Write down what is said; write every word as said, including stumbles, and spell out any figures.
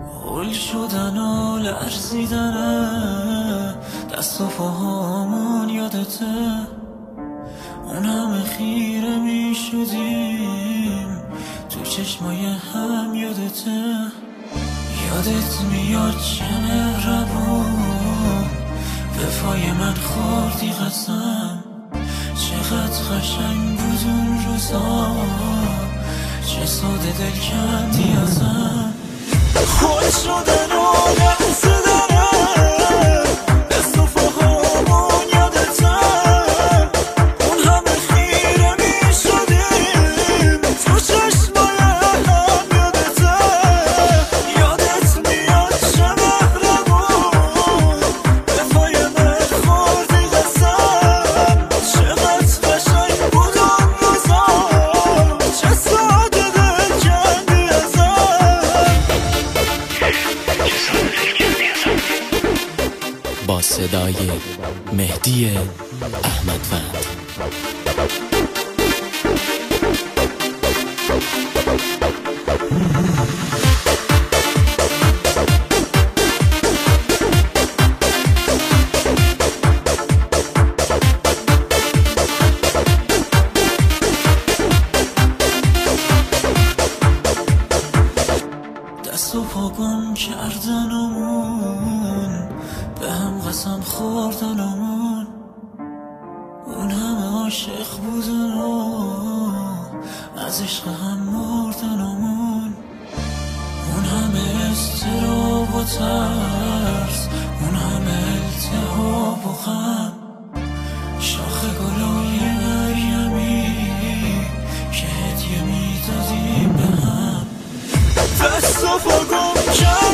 هل شدن و لرزیدن دست و پاهامون یادته، اون همه خیره می شدیم تو چشمای هم یادته. یادت میاد چه مهربون وفای من خوردی قسم، چقدر قشنگ بود اون روزا، چه ساده دل کندی ازم. خود شدن و لرزیدن دست و پاهامون یادتم، اون همه خیره می شدیم تو چشمای هم یادتم. یادت میاد چه مهربون وفای من خوردی قسم، چقدر قشنگ بود اون روزا، چه ساده دل کندی ازم. با صدای مهدی احمدوند. دست و پا گم کردنمون، به هم قسم خوردنمون، اون همه عاشق بودن و از عشق هم مردنمون، اون همه اضطراب و ترس، اون همه التهاب و غم، شاخ گلای مریمی که هدیه میدادیم به هم. دست و پا گم